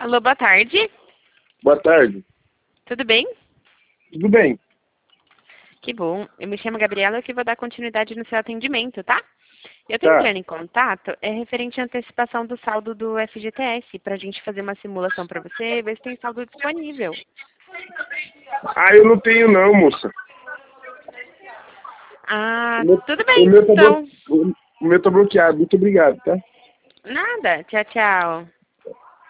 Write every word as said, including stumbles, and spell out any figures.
Alô, boa tarde. Boa tarde. Tudo bem? Tudo bem? Que bom. Eu me chamo Gabriela e que vou dar continuidade no seu atendimento, tá? Eu tô Tá. entrando em contato, é referente à antecipação do saldo do F G T S, pra gente fazer uma simulação pra você e ver se tem saldo disponível. Ah, eu não tenho não, moça. Ah, O meu, tudo o bem, meu tá, blo... então. o o meu tá bloqueado. Muito obrigado, tá? Nada. Tchau, tchau.